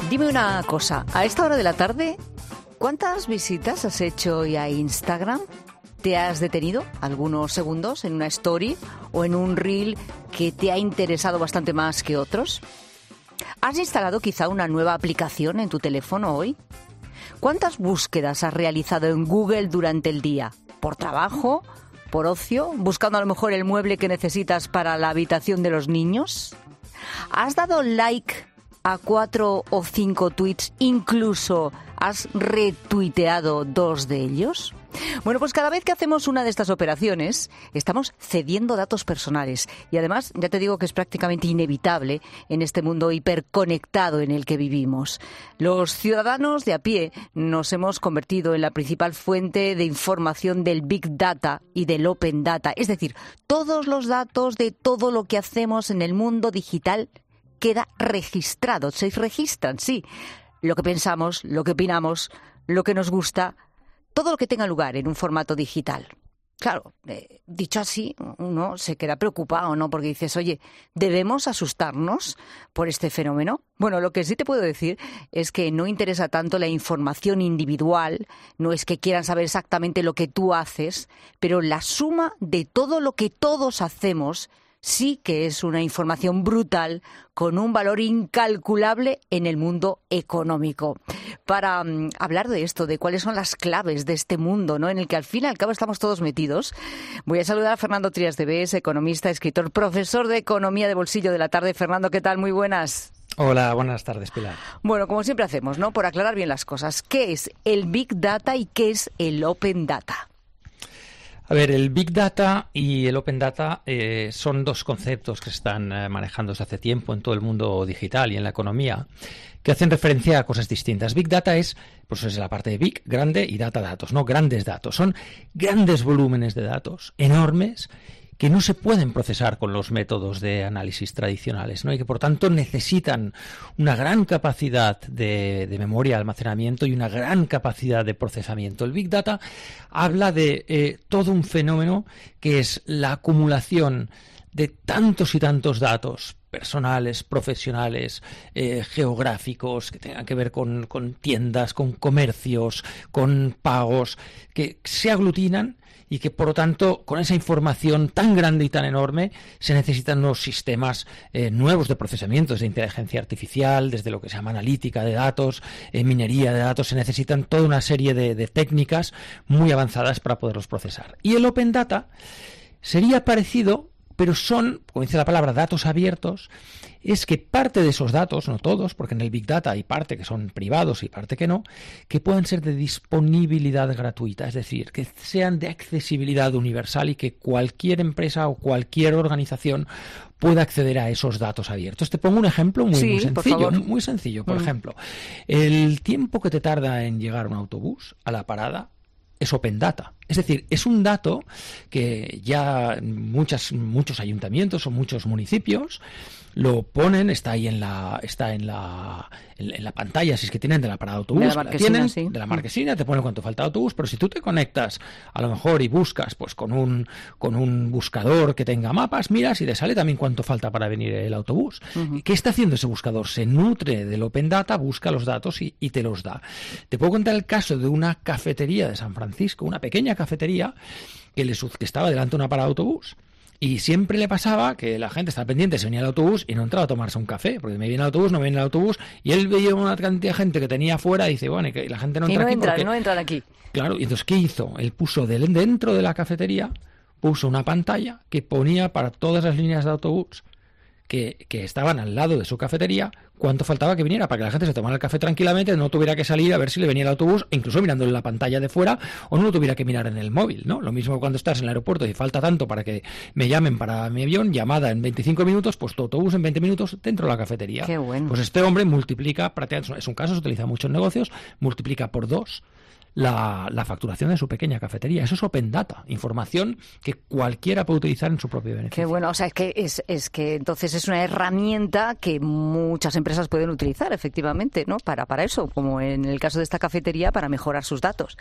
Dime una cosa, a esta hora de la tarde, ¿cuántas visitas has hecho hoy a Instagram? ¿Te has detenido algunos segundos en una story o en un reel que te ha interesado bastante más que otros? ¿Has instalado quizá una nueva aplicación en tu teléfono hoy? ¿Cuántas búsquedas has realizado en Google durante el día? ¿Por trabajo? ¿Por ocio? ¿Buscando a lo mejor el mueble que necesitas para la habitación de los niños? ¿Has dado like a 4 o 5 tweets? ¿Incluso has retuiteado 2 de ellos? Bueno, pues cada vez que hacemos una de estas operaciones estamos cediendo datos personales y además ya te digo que es prácticamente inevitable en este mundo hiperconectado en el que vivimos. Los ciudadanos de a pie nos hemos convertido en la principal fuente de información del Big Data y del Open Data, es decir, todos los datos de todo lo que hacemos en el mundo digital queda registrado, se registran, sí, lo que pensamos, lo que opinamos, lo que nos gusta, todo lo que tenga lugar en un formato digital. Claro, dicho así, uno se queda preocupado, ¿no? Porque dices, oye, ¿debemos asustarnos por este fenómeno? Bueno, lo que sí te puedo decir es que no interesa tanto la información individual, no es que quieran saber exactamente lo que tú haces, pero la suma de todo lo que todos hacemos sí que es una información brutal con un valor incalculable en el mundo económico. Para hablar de esto, de cuáles son las claves de este mundo, ¿no?, en el que al fin y al cabo estamos todos metidos, voy a saludar a Fernando Trías de Bes, economista, escritor, profesor de Economía de Bolsillo de la Tarde. Fernando, ¿qué tal? Muy buenas. Hola, buenas tardes, Pilar. Bueno, como siempre hacemos, ¿no?, por aclarar bien las cosas. ¿Qué es el Big Data y qué es el Open Data? A ver, el Big Data y el Open Data son dos conceptos que se están manejando desde hace tiempo en todo el mundo digital y en la economía, que hacen referencia a cosas distintas. Big Data es la parte de Big, grande, y Data, datos, ¿no? Grandes datos. Son grandes volúmenes de datos, enormes, que no se pueden procesar con los métodos de análisis tradicionales, ¿no? Y que por tanto necesitan una gran capacidad de memoria, de almacenamiento y una gran capacidad de procesamiento. El Big Data habla de todo un fenómeno que es la acumulación de tantos y tantos datos personales, profesionales, geográficos, que tengan que ver con tiendas, con comercios, con pagos, que se aglutinan y que, por lo tanto, con esa información tan grande y tan enorme, se necesitan unos sistemas nuevos de procesamiento, desde inteligencia artificial, desde lo que se llama analítica de datos, minería de datos. Se necesitan toda una serie de técnicas muy avanzadas para poderlos procesar. Y el Open Data sería parecido, pero son, como dice la palabra, datos abiertos. Es que parte de esos datos, no todos, porque en el Big Data hay parte que son privados y parte que no, que puedan ser de disponibilidad gratuita, es decir, que sean de accesibilidad universal y que cualquier empresa o cualquier organización pueda acceder a esos datos abiertos. Te pongo un ejemplo muy sencillo. Por ejemplo, el tiempo que te tarda en llegar un autobús a la parada es Open Data. Es decir, es un dato que ya muchos ayuntamientos o muchos municipios lo ponen, está ahí en la pantalla, si es que tienen de la parada de autobús, de la marquesina, te ponen cuánto falta de autobús, pero si tú te conectas a lo mejor y buscas pues con un buscador que tenga mapas, miras y te sale también cuánto falta para venir el autobús. Uh-huh. ¿Qué está haciendo ese buscador? Se nutre del Open Data, busca los datos y te los da. Te puedo contar el caso de una cafetería de San Francisco, una pequeña cafetería que estaba delante de una parada de autobús. Y siempre le pasaba que la gente estaba pendiente, se venía el autobús y no entraba a tomarse un café, porque me viene el autobús, no me viene el autobús, y él veía una cantidad de gente que tenía afuera y dice, bueno, y que la gente no entra aquí. No entran aquí. Claro, y entonces, ¿qué hizo? Él puso dentro de la cafetería, puso una pantalla que ponía para todas las líneas de autobús que estaban al lado de su cafetería cuánto faltaba que viniera, para que la gente se tomara el café tranquilamente, no tuviera que salir a ver si le venía el autobús, incluso mirando en la pantalla de fuera, o no lo tuviera que mirar en el móvil, ¿no? Lo mismo cuando estás en el aeropuerto y falta tanto para que me llamen para mi avión, llamada en 25 minutos, pues tu autobús en 20 minutos dentro de la cafetería. Qué bueno. Pues este hombre multiplica, prácticamente, es un caso, se utiliza mucho en negocios, multiplica por 2 la facturación de su pequeña cafetería. Eso es Open Data, información que cualquiera puede utilizar en su propio beneficio. Qué bueno, o sea, es que entonces es una herramienta que muchas empresas pueden utilizar, efectivamente, ¿no? Para eso, como en el caso de esta cafetería, para mejorar sus datos.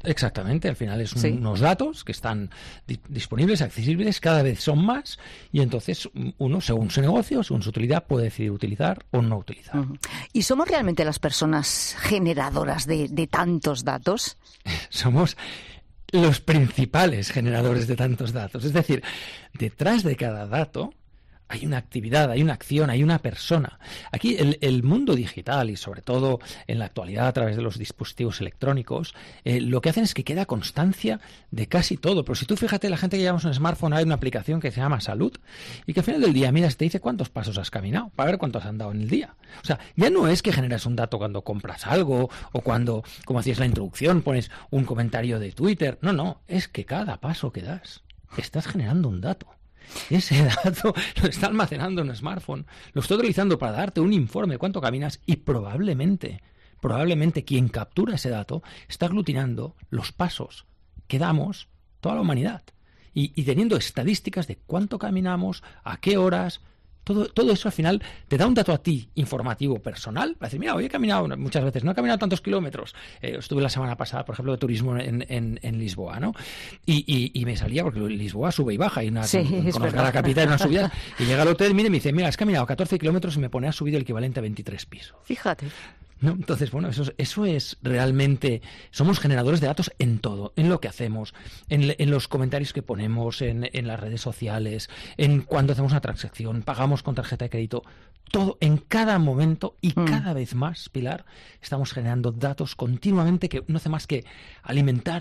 Exactamente, al final es Sí. unos datos que están disponibles, accesibles, cada vez son más, y entonces uno, según su negocio, según su utilidad, puede decidir utilizar o no utilizar. Ujú. ¿Y somos realmente las personas generadoras de tantos datos? Somos los principales generadores de tantos datos. Es decir, detrás de cada dato hay una actividad, hay una acción, hay una persona. Aquí el mundo digital y sobre todo en la actualidad a través de los dispositivos electrónicos, lo que hacen es que queda constancia de casi todo. Pero si tú fíjate, la gente que llevamos un smartphone, hay una aplicación que se llama Salud y que al final del día, mira, te dice cuántos pasos has caminado para ver cuántos has andado en el día. O sea, ya no es que generas un dato cuando compras algo o cuando, como hacías la introducción, pones un comentario de Twitter. No, es que cada paso que das estás generando un dato. Ese dato lo está almacenando en un smartphone, lo está utilizando para darte un informe de cuánto caminas y probablemente quien captura ese dato está aglutinando los pasos que damos toda la humanidad y teniendo estadísticas de cuánto caminamos, a qué horas. Todo eso al final te da un dato a ti informativo personal para decir, mira, hoy he caminado muchas veces, no he caminado tantos kilómetros. Estuve la semana pasada, por ejemplo, de turismo en Lisboa, ¿no? Y me salía, porque Lisboa sube y baja, y conozco la capital, una subida, y llega al hotel, y me dice, mira, has caminado 14 kilómetros y me pone a subir el equivalente a 23 pisos. Fíjate. ¿No? Entonces, bueno, eso es realmente... Somos generadores de datos en todo, en lo que hacemos, en los comentarios que ponemos, en las redes sociales, en cuando hacemos una transacción, pagamos con tarjeta de crédito. Todo, en cada momento y cada vez más, Pilar, estamos generando datos continuamente que no hace más que alimentar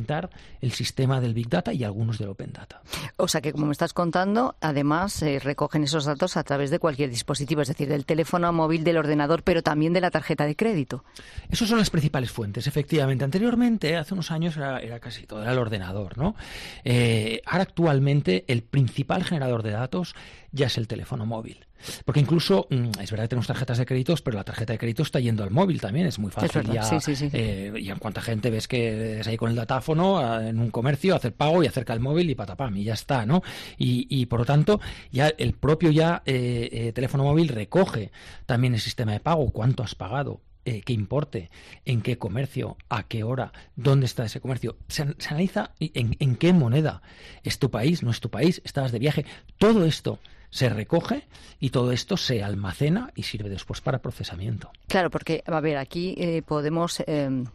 el sistema del Big Data y algunos del Open Data. O sea que, como me estás contando, además recogen esos datos a través de cualquier dispositivo, es decir, del teléfono móvil, del ordenador, pero también de la tarjeta de crédito. Esas son las principales fuentes, efectivamente. Anteriormente, hace unos años, era casi todo, era el ordenador, ¿no? Ahora, actualmente, el principal generador de datos ya es el teléfono móvil. Porque incluso, es verdad que tenemos tarjetas de créditos, pero la tarjeta de crédito está yendo al móvil también, es muy fácil. Sí. Y en cuánta gente ves que es ahí con el datáfono en un comercio, hacer pago y acerca el móvil y patapam, y ya está, ¿no? Y por lo tanto, ya el propio teléfono móvil recoge también el sistema de pago, cuánto has pagado, qué importe, en qué comercio, a qué hora, dónde está ese comercio. Se analiza en qué moneda. ¿Es tu país? ¿No es tu país? ¿Estabas de viaje? Todo esto se recoge y todo esto se almacena y sirve después para procesamiento. Claro, porque, a ver, aquí podemos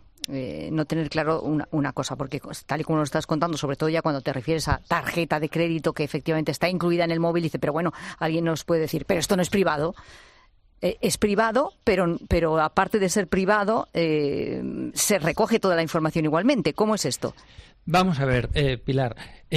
no tener claro una cosa, porque tal y como nos estás contando, sobre todo ya cuando te refieres a tarjeta de crédito que efectivamente está incluida en el móvil, dice, pero bueno, alguien nos puede decir, pero esto no es privado. Es privado, pero aparte de ser privado, se recoge toda la información igualmente. ¿Cómo es esto? Vamos a ver, Pilar,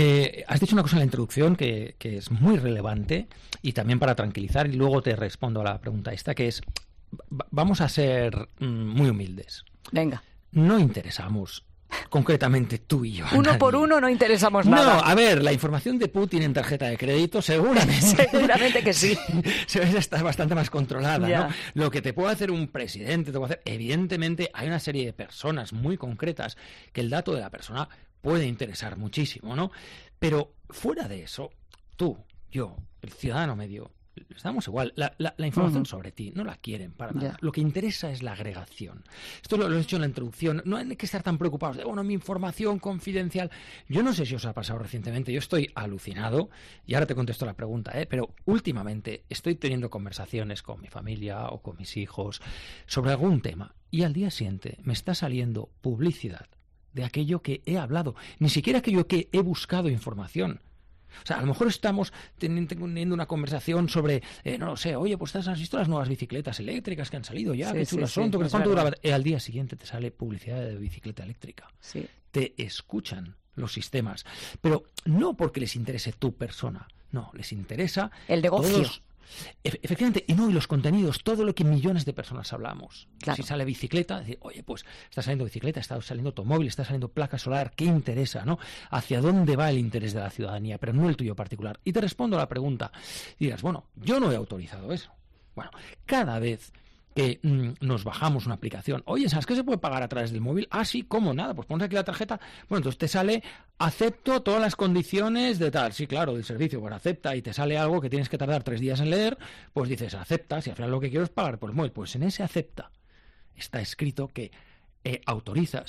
has dicho una cosa en la introducción que es muy relevante y también para tranquilizar, y luego te respondo a la pregunta esta, que es, vamos a ser muy humildes. Venga. No interesamos concretamente tú y yo. Uno por uno no interesamos nada. No, a ver, la información de Putin en tarjeta de crédito seguramente. Seguramente que sí. Está bastante más controlada, Ya. ¿no? Lo que te puede hacer un presidente, evidentemente hay una serie de personas muy concretas que el dato de la persona puede interesar muchísimo, ¿no? Pero fuera de eso, tú, yo, el ciudadano medio, estamos igual. La información sobre ti no la quieren para nada. Ya. Lo que interesa es la agregación. Esto lo he dicho en la introducción. No hay que estar tan preocupados de, mi información confidencial. Yo no sé si os ha pasado recientemente. Yo estoy alucinado, y ahora te contesto la pregunta, pero últimamente estoy teniendo conversaciones con mi familia o con mis hijos sobre algún tema, y al día siguiente me está saliendo publicidad de aquello que he hablado, ni siquiera aquello que he buscado información. O sea, a lo mejor estamos teniendo una conversación sobre, no lo sé, oye, pues has visto las nuevas bicicletas eléctricas que han salido ya, qué chulas son, ¿cuánto duraba? Al día siguiente te sale publicidad de bicicleta eléctrica. Sí. Te escuchan los sistemas, pero no porque les interese tu persona, no, les interesa el negocio. Efectivamente, y los contenidos, todo lo que millones de personas hablamos. Claro. Si sale bicicleta, decir, oye, pues está saliendo bicicleta, está saliendo automóvil, está saliendo placa solar, ¿qué interesa, no? ¿Hacia dónde va el interés de la ciudadanía, pero no el tuyo particular? Y te respondo a la pregunta, y dirás, bueno, yo no he autorizado eso. Bueno, cada vez que nos bajamos una aplicación, oye, ¿sabes qué se puede pagar a través del móvil? Ah, sí, ¿cómo? Nada, pues pones aquí la tarjeta, bueno, entonces te sale, acepto todas las condiciones de tal, sí, claro, del servicio, bueno, acepta, y te sale algo que tienes que tardar 3 días en leer, pues dices, acepta, si al final lo que quiero es pagar por el móvil, pues en ese acepta está escrito que autorizas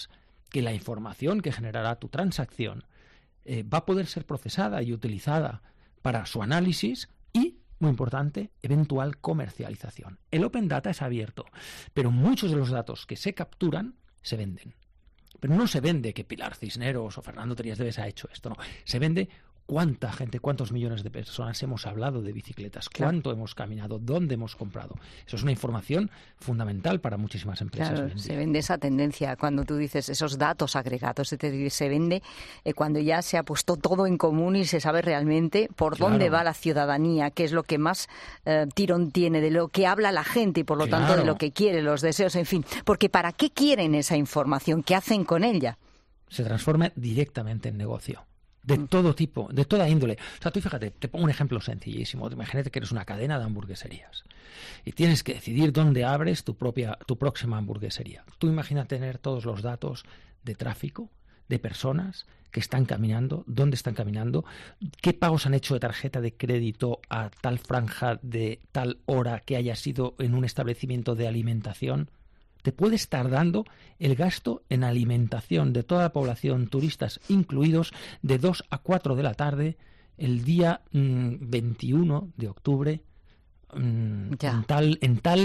que la información que generará tu transacción va a poder ser procesada y utilizada para su análisis y, muy importante, eventual comercialización. El Open Data es abierto, pero muchos de los datos que se capturan se venden. Pero no se vende que Pilar Cisneros o Fernando Trias ha hecho esto, no. Se vende cuánta gente, cuántos millones de personas hemos hablado de bicicletas, cuánto hemos caminado, dónde hemos comprado. Eso es una información fundamental para muchísimas empresas. Claro, se vende esa tendencia cuando tú dices esos datos agregados, se vende cuando ya se ha puesto todo en común y se sabe realmente por dónde va la ciudadanía, qué es lo que más tirón tiene, de lo que habla la gente y por lo tanto de lo que quiere, los deseos, en fin. Porque ¿para qué quieren esa información? ¿Qué hacen con ella? Se transforma directamente en negocio. De todo tipo, de toda índole. O sea, tú fíjate, te pongo un ejemplo sencillísimo. Imagínate que eres una cadena de hamburgueserías y tienes que decidir dónde abres tu próxima hamburguesería. Tú imagina tener todos los datos de tráfico, de personas que están caminando, dónde están caminando, qué pagos han hecho de tarjeta de crédito a tal franja de tal hora que haya sido en un establecimiento de alimentación. Te puede estar dando el gasto en alimentación de toda la población, turistas incluidos, de 2 a 4 de la tarde, el día 21 de octubre, en tales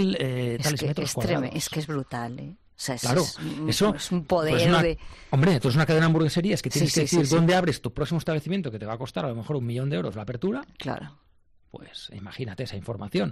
metros cuadrados. Es que es brutal, ¿eh? O sea, claro, eso es un poder Hombre, entonces una cadena de hamburgueserías que tienes que decir dónde abres tu próximo establecimiento, que te va a costar a lo mejor 1 millón de euros la apertura. Claro. Pues imagínate esa información.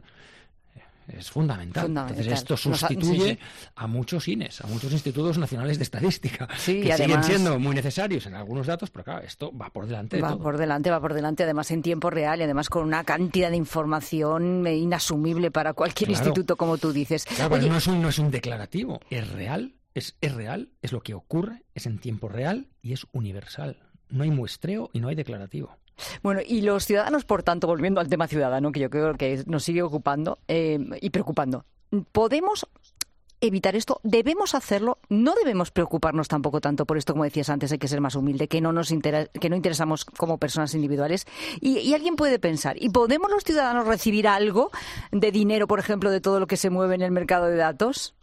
Es fundamental. Entonces esto sustituye a muchos INES, a muchos institutos nacionales de estadística, que además siguen siendo muy necesarios en algunos datos, pero claro, esto va por delante de todo. Va por delante, además en tiempo real y además con una cantidad de información inasumible para cualquier instituto, como tú dices. Claro, pero no es un declarativo, es real, es real, es lo que ocurre, es en tiempo real y es universal. No hay muestreo y no hay declarativo. Bueno, y los ciudadanos, por tanto, volviendo al tema ciudadano, que yo creo que nos sigue ocupando y preocupando, ¿podemos evitar esto? ¿Debemos hacerlo? ¿No debemos preocuparnos tampoco tanto por esto, como decías antes, hay que ser más humilde, que no interesamos como personas individuales? Y alguien puede pensar, ¿y podemos los ciudadanos recibir algo de dinero, por ejemplo, de todo lo que se mueve en el mercado de datos?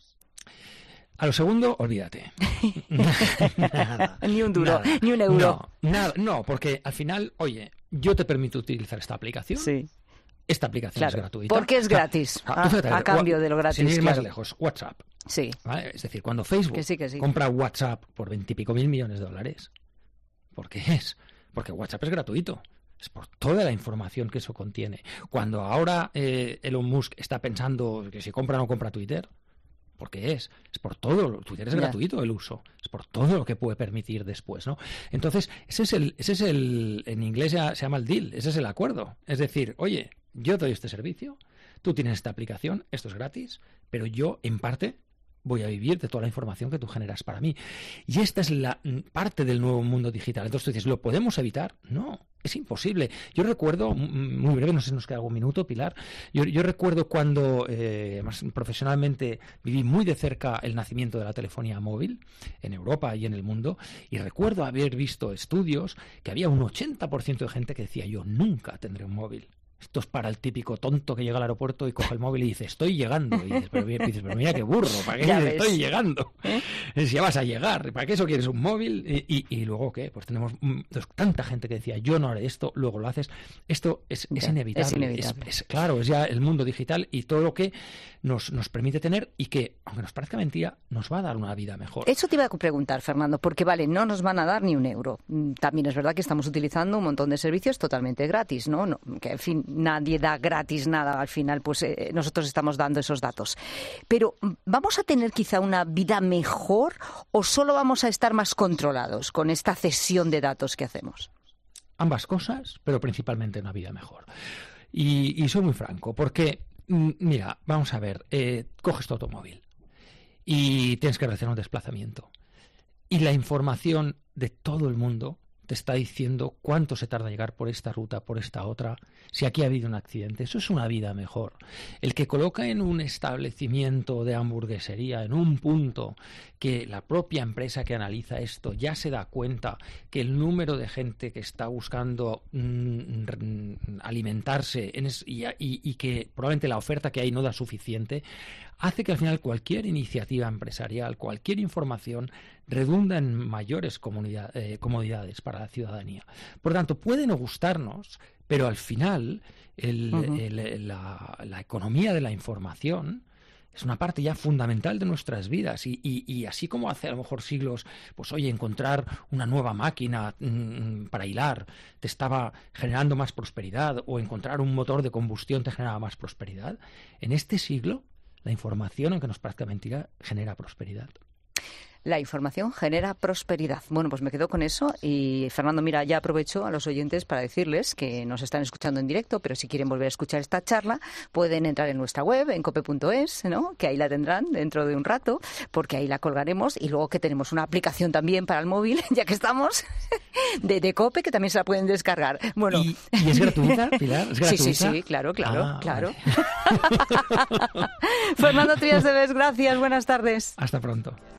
A lo segundo, olvídate. Nada, ni un duro, ni un euro. No, porque al final, oye, yo te permito utilizar esta aplicación. Sí. Esta aplicación es gratuita. Porque es gratis, a cambio de lo gratis. Sin ir más lejos, WhatsApp. Sí. ¿Vale? Es decir, cuando Facebook compra WhatsApp por 20 y pico mil millones de dólares, ¿por qué es? Porque WhatsApp es gratuito. Es por toda la información que eso contiene. Cuando ahora Elon Musk está pensando que si compra o no compra Twitter, ¿por qué es? Es por todo. Twitter es gratuito el uso. Es por todo lo que puede permitir después, ¿no? Entonces, ese es el en inglés se llama el deal, ese es el acuerdo. Es decir, oye, yo te doy este servicio, tú tienes esta aplicación, esto es gratis, pero yo, en parte, voy a vivir de toda la información que tú generas para mí. Y esta es la parte del nuevo mundo digital. Entonces tú dices, ¿lo podemos evitar? No, es imposible. Yo recuerdo, muy breve, no sé si nos queda algún minuto, Pilar, yo recuerdo cuando, además profesionalmente, viví muy de cerca el nacimiento de la telefonía móvil en Europa y en el mundo, y recuerdo haber visto estudios que había un 80% de gente que decía, yo nunca tendré un móvil. Esto es para el típico tonto que llega al aeropuerto y coge el móvil y dice, estoy llegando. Y dices, pero mira qué burro, ¿para qué estoy llegando? Si ya vas a llegar, ¿para qué eso quieres un móvil? Y luego, ¿qué? Pues tenemos tanta gente que decía, yo no haré esto, luego lo haces. Esto es inevitable. Es inevitable. Claro, es ya el mundo digital y todo lo que nos permite tener y que, aunque nos parezca mentira, nos va a dar una vida mejor. Eso te iba a preguntar, Fernando, porque vale, no nos van a dar ni un euro. También es verdad que estamos utilizando un montón de servicios totalmente gratis, ¿no? Que, en fin, nadie da gratis nada, al final pues nosotros estamos dando esos datos. Pero ¿vamos a tener quizá una vida mejor o solo vamos a estar más controlados con esta cesión de datos que hacemos? Ambas cosas, pero principalmente una vida mejor. Y soy muy franco, porque, mira, vamos a ver, coges tu automóvil y tienes que realizar un desplazamiento. Y la información de todo el mundo te está diciendo cuánto se tarda en llegar por esta ruta, por esta otra, si aquí ha habido un accidente. Eso es una vida mejor. El que coloca en un establecimiento de hamburguesería, en un punto que la propia empresa que analiza esto ya se da cuenta que el número de gente que está buscando alimentarse y que probablemente la oferta que hay no da suficiente, hace que al final cualquier iniciativa empresarial, cualquier información, redunda en mayores comodidades para la ciudadanía. Por tanto, puede no gustarnos, pero al final la economía de la información es una parte ya fundamental de nuestras vidas y así como hace a lo mejor siglos, pues oye, encontrar una nueva máquina para hilar te estaba generando más prosperidad, o encontrar un motor de combustión te generaba más prosperidad, en este siglo la información, aunque nos parezca mentira, genera prosperidad. La información genera prosperidad. Bueno, pues me quedo con eso y Fernando, mira, ya aprovecho a los oyentes para decirles que nos están escuchando en directo, pero si quieren volver a escuchar esta charla pueden entrar en nuestra web, en cope.es, ¿no? Que ahí la tendrán dentro de un rato, porque ahí la colgaremos, y luego que tenemos una aplicación también para el móvil, ya que estamos, de Cope, que también se la pueden descargar. Bueno. ¿Y es gratuita, Pilar? ¿Es gratuita? Sí, claro. Vale. Fernando Trias de Bes, gracias, buenas tardes. Hasta pronto.